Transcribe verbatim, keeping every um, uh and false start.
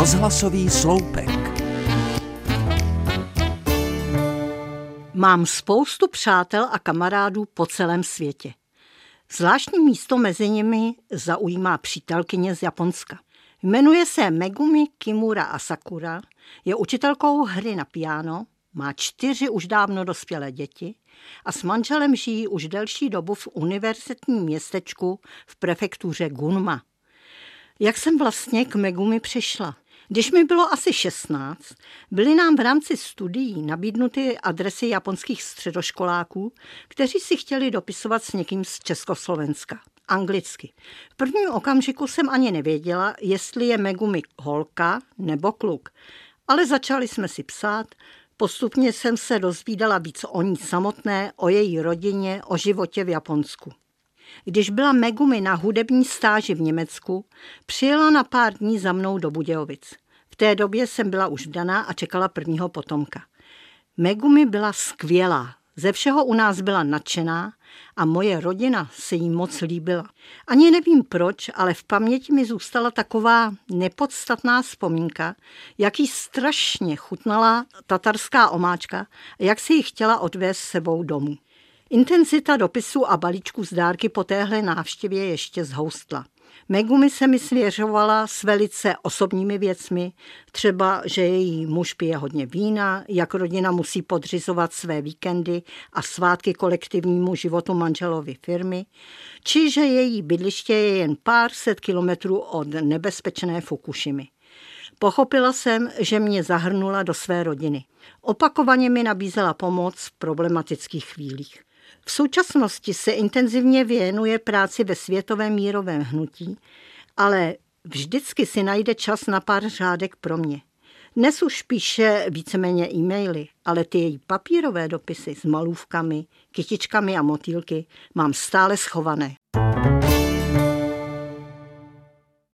Rozhlasový sloupek. Mám spoustu přátel a kamarádů po celém světě. Zvláštní místo mezi nimi zaujímá přítelkyně z Japonska. Jmenuje se Megumi Kimura Asakura, je učitelkou hry na piano, má čtyři už dávno dospělé děti a s manželem žijí už delší dobu v univerzitním městečku v prefektuře Gunma. Jak jsem vlastně k Megumi přišla? Když mi bylo asi šestnáct, byly nám v rámci studií nabídnuty adresy japonských středoškoláků, kteří si chtěli dopisovat s někým z Československa. Anglicky. V prvním okamžiku jsem ani nevěděla, jestli je Megumi holka nebo kluk. Ale začali jsme si psát, postupně jsem se dozvídala víc o ní samotné, o její rodině, o životě v Japonsku. Když byla Megumi na hudební stáži v Německu, přijela na pár dní za mnou do Budějovic. V té době jsem byla už vdaná a čekala prvního potomka. Megumi byla skvělá, ze všeho u nás byla nadšená a moje rodina se jí moc líbila. Ani nevím proč, ale v paměti mi zůstala taková nepodstatná vzpomínka, jak jí strašně chutnala tatarská omáčka a jak si ji chtěla odvést s sebou domů. Intenzita dopisů a balíčků z dárky po téhle návštěvě ještě zhoustla. Megumi se mi svěřovala s velice osobními věcmi, třeba, že její muž pije hodně vína, jak rodina musí podřizovat své víkendy a svátky kolektivnímu životu manželovy firmy, či že její bydliště je jen pár set kilometrů od nebezpečné Fukušimy. Pochopila jsem, že mě zahrnula do své rodiny. Opakovaně mi nabízela pomoc v problematických chvílích. V současnosti se intenzivně věnuje práci ve světovém mírovém hnutí, ale vždycky si najde čas na pár řádek pro mě. Dnes už píše víceméně e-maily, ale ty její papírové dopisy s malůvkami, kytičkami a motýlky mám stále schované.